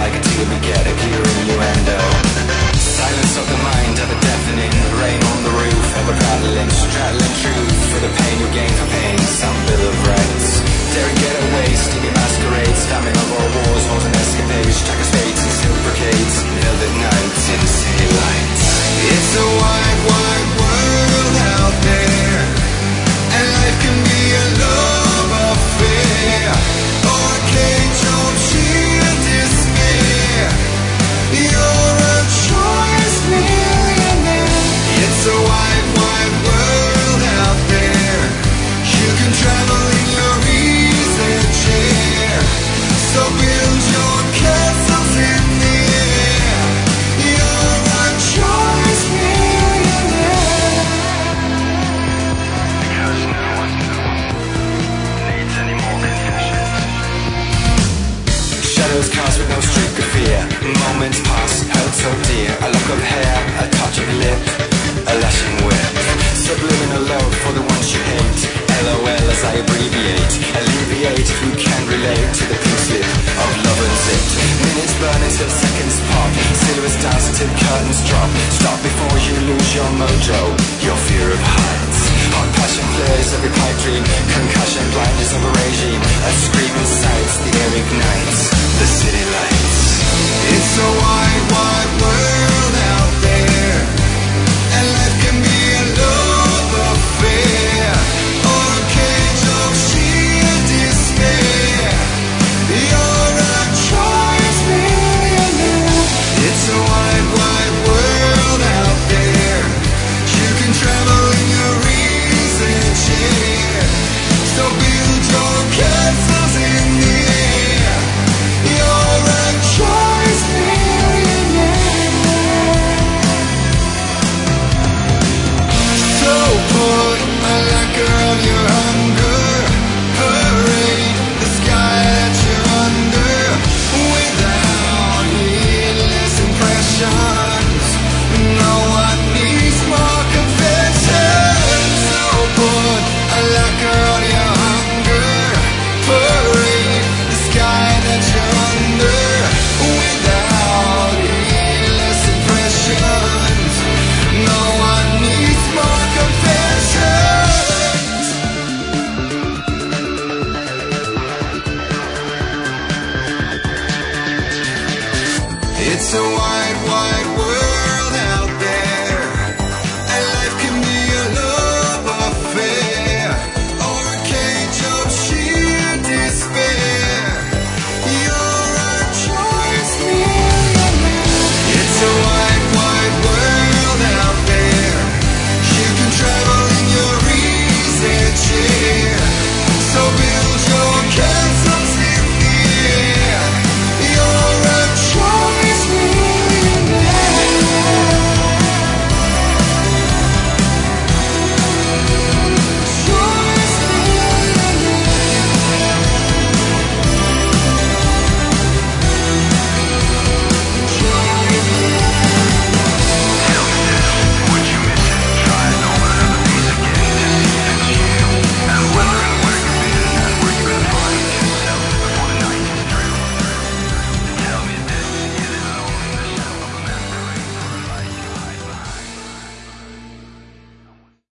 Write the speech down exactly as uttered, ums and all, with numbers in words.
like a tear we get a clear innuendo. Silence of the mind of a deafening rain on the roof of a prattling, straddling truth for the pain you gain for pain, some bill of rights. Daring getaways, steamy masquerades, stamming of all wars, wars and escapades, tracker spades and silk brocades, velvet nights in city lights. It's a wide, wide world out there, and life can be a love affair, or a cage of sheer despair. You're a choice millionaire. It's a wide, wide world out there. You can travel in your easy chair, so build your castles in the air. You're a choice millionaire. Because no one needs any more confessions. Shadows cast with no streak of fear. Moments pass, held so dear. A lock of hair, a touch of lip, a lashing whip. Subliminal love for the ones you hate. LOL as I abbreviate. Alleviate if you can relate to the pink slip of love and zip. Minutes burn until seconds pop. Silhouettes dance until curtains drop. Stop before you lose your mojo, your fear of heights. Hot passion flares every pipe dream. Concussion blindness of a regime. A screaming sights, the air ignites the city lights. It's a wide, wide world out there, and life can be a love affair, or a cage of sheer despair. You're a choice millionaire. It's a wide, wide world out there. You can travel in your easy chair, so build your castles in the air. You're a choice millionaire. So put a lacquer on your hunger, parade the sky that you're under, without needless impressions. No one needs more confessions. So put a lacquer on your hunger, parade the sky that you're under, without needless impressions. No one needs more confessions. It's a wide, wide